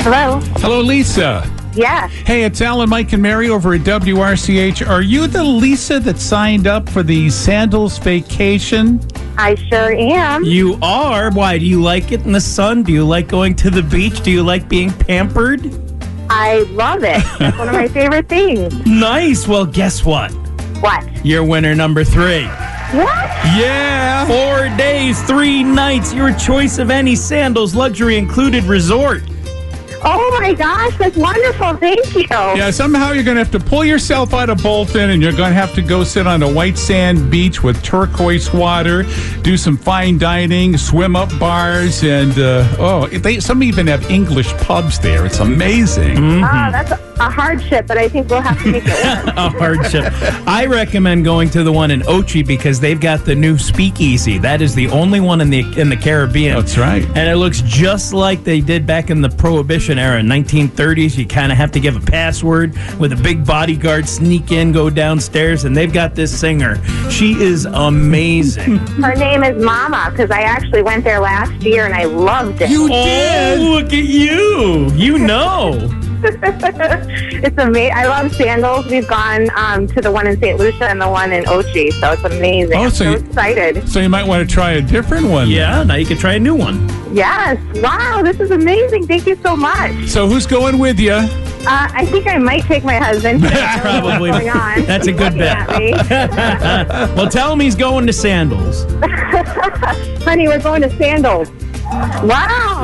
Hello? Hello, Lisa. Yes. Hey, it's Alan, Mike, and Mary over at WRCH. Are you the Lisa that signed up for the Sandals vacation? I sure am. You are? Why? Do you like it in the sun? Do you like going to the beach? Do you like being pampered? I love it. That's one of my favorite things. Nice. Well, guess what? What? You're winner number 3. What? Yeah. 4 days, 3 nights. Your choice of any Sandals luxury included resort. Oh my gosh, that's wonderful. Thank you. Yeah, somehow you're going to have to pull yourself out of Bolton and you're going to have to go sit on a white sand beach with turquoise water, do some fine dining, swim up bars, and some even have English pubs there. It's amazing. That's a hardship, but I think we'll have to make it work. A hardship. I recommend going to the one in Ochi because they've got the new speakeasy. That is the only one in the Caribbean. That's right. And it looks just like they did back in the Prohibition era, 1930s. You kind of have to give a password with a big bodyguard, sneak in, go downstairs, and they've got this singer. She is amazing. Her name is Mama, because I actually went there last year and I loved it. You did? Oh, look at you. You know. It's amazing. I love Sandals. We've gone to the one in St. Lucia and the one in Ochi, so it's amazing. I'm so excited. So you might want to try a different one. Yeah, now you can try a new one. Yes. Wow, this is amazing. Thank you so much. So who's going with you? I think I might take my husband. Probably. What's going on. That's a good Looking bet. at me. Well, tell him he's going to Sandals. Honey, we're going to Sandals. Wow.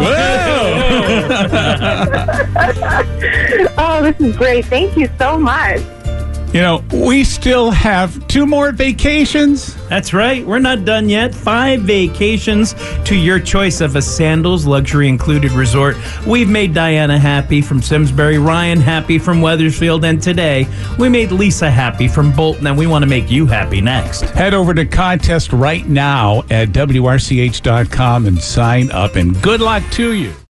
Oh, this is great. Thank you so much. You know, we still have 2 more vacations. That's right. We're not done yet. 5 vacations to your choice of a Sandals luxury included resort. We've made Diana happy from Simsbury, Ryan happy from Wethersfield, and today we made Lisa happy from Bolton, and we want to make you happy next. Head over to contest right now at WRCH.com and sign up, and good luck to you.